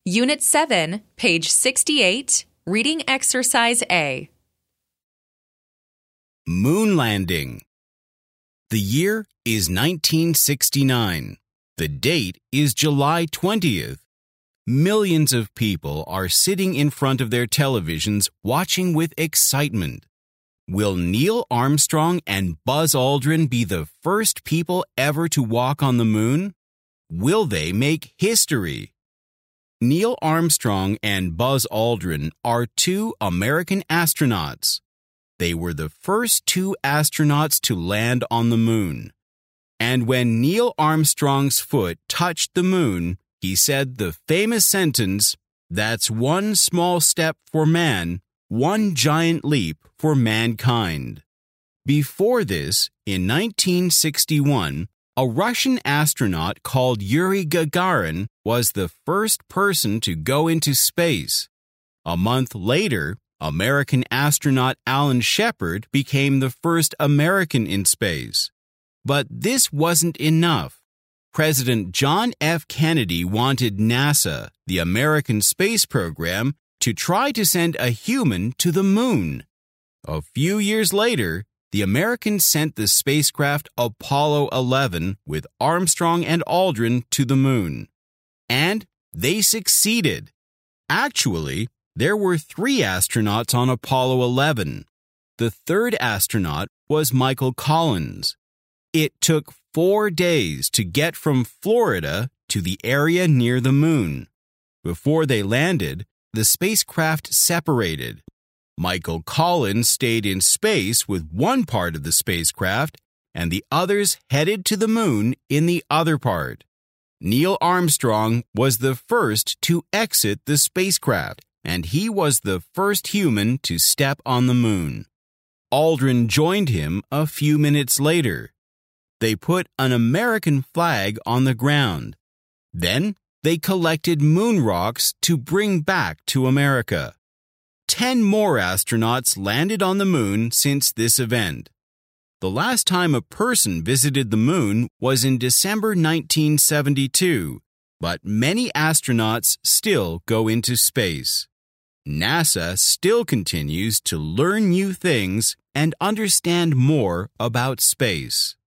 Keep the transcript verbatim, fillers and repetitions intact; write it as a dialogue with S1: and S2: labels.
S1: Unit seven, page sixty-eight, Reading Exercise A.
S2: Moon landing. The year is nineteen sixty-nine. The date is July twentieth. Millions of people are sitting in front of their televisions watching with excitement. Will Neil Armstrong and Buzz Aldrin be the first people ever to walk on the moon? Will they make history? Neil Armstrong and Buzz Aldrin are two American astronauts. They were the first two astronauts to land on the moon. And when Neil Armstrong's foot touched the moon, he said the famous sentence, "That's one small step for man, one giant leap for mankind." Before this, in nineteen sixty-one, a Russian astronaut called Yuri Gagarin was the first person to go into space. A month later, American astronaut Alan Shepard became the first American in space. But this wasn't enough. President John F. Kennedy wanted NASA, the American space program, to try to send a human to the moon. A few years later, the Americans sent the spacecraft Apollo eleven with Armstrong and Aldrin to the moon. And they succeeded. Actually, there were three astronauts on Apollo eleven. The third astronaut was Michael Collins. It took four days to get from Florida to the area near the moon. Before they landed, the spacecraft separated. Michael Collins stayed in space with one part of the spacecraft, and the others headed to the moon in the other part. Neil Armstrong was the first to exit the spacecraft, and he was the first human to step on the moon. Aldrin joined him a few minutes later. They put an American flag on the ground. Then they collected moon rocks to bring back to America. Ten more astronauts landed on the moon since this event. The last time a person visited the moon was in December nineteen seventy-two, but many astronauts still go into space. NASA still continues to learn new things and understand more about space.